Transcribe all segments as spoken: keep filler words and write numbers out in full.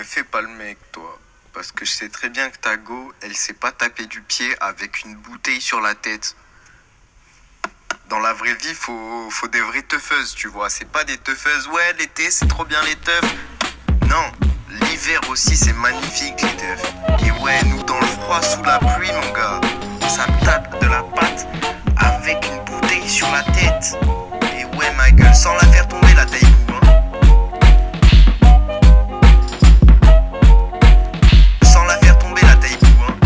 fais pas le mec, toi. Parce que je sais très bien que ta go, elle sait pas taper du pied avec une bouteille sur la tête. Dans la vraie vie, faut, faut des vraies teufeuses, tu vois. C'est pas des teufeuses, ouais, l'été, c'est trop bien les teufs. Non, l'hiver aussi, c'est magnifique, les teufs. Et ouais, nous, dans le froid, sous la pluie, mon gars, ça tape de la pâte avec une bouteille sur la tête. Et ouais, ma gueule, sans la faire tomber, la taille boue, hein. Sans la faire tomber, la taille boue, hein.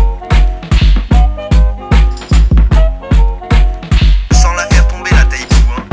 Sans la faire tomber, la taille boue, hein.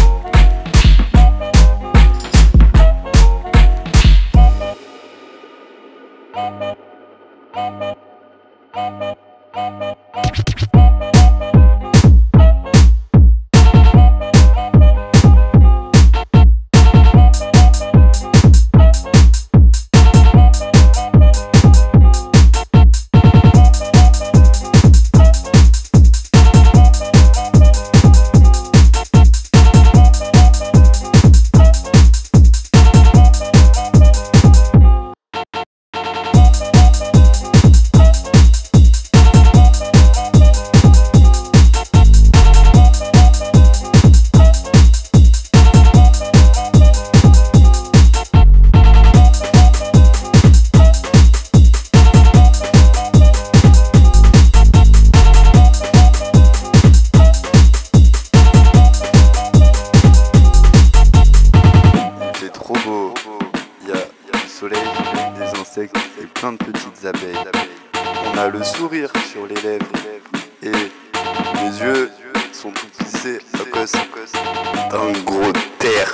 Des insectes et plein de petites abeilles. On a le sourire sur les lèvres et les yeux sont tout plissés à cause d'un gros terre.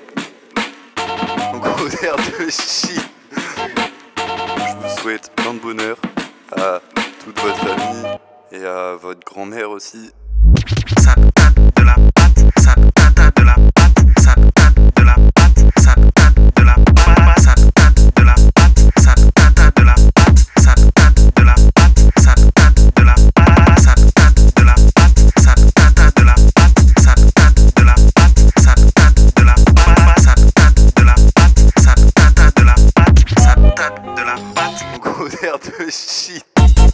Un gros terre de chi. Je vous souhaite plein de bonheur à toute votre famille et à votre grand-mère aussi. Ça tape de la pâte, ça tape de la pâte, ça tape de la pâte, ça tape de la pâte, ça tape de la pâte, ça tape de la pâte, ça tape de la pâte, ça tape de la pâte, ça tape de la pâte, ça tape de la pâte, ça tape de la pâte, ça tape de la pâte, ça tape de la pâte, ça tape de la pâte, ça tape de la pâte. Un gros terre de shit.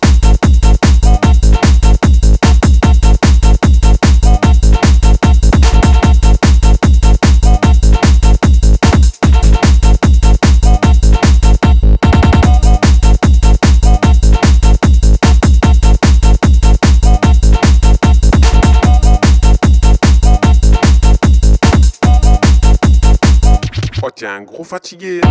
Oh, t'es un gros fatigué.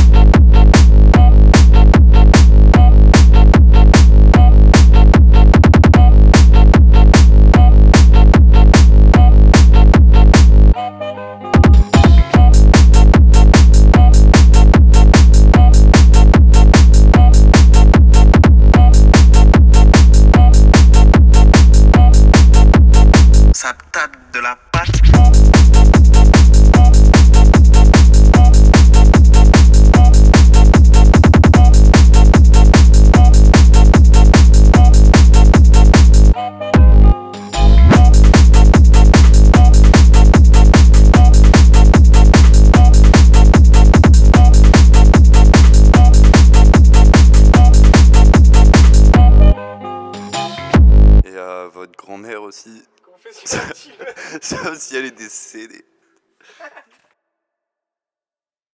Ça tape de la pâte. Et à votre grand-mère aussi. Sauf si elle est décédée.